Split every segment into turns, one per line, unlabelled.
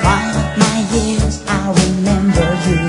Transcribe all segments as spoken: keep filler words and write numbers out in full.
Throughout my years I remember you,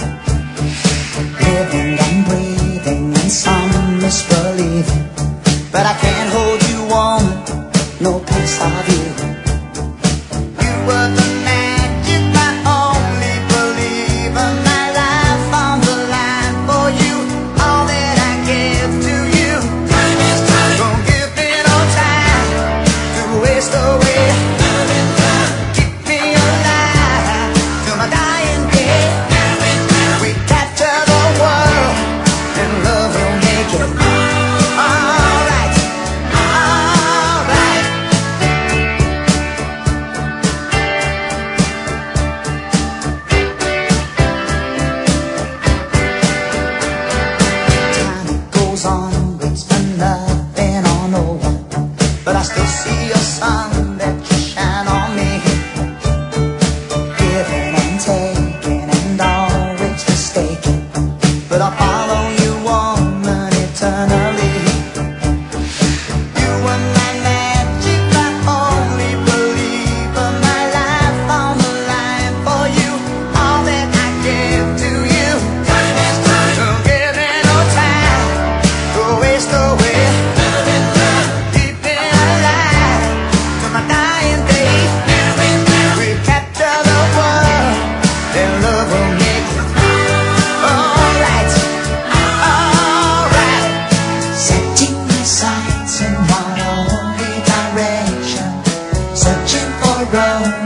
living and breathing in some misbelieving, but I can't hold you warm, no piece of you. You were the magic, my only believer, my life on the line for you, all that I give to you. Time is time. Don't give me no time to waste away. Keep me alive till my dying day. We capture the world and love will make it alright, alright. Time goes on, waits for nothing or no one, but I still see your sun that you shine on me, giving and taking and always mistaken, but I follow you, woman, eternally. You were my magic, my only believer, my life on the line for you, all that I give to you. Time is time. Don't give me no time to waste away. Keep me alive till my dying day. We capture the world, then love will make it alright, alright. Setting my sights in one only direction, searching for a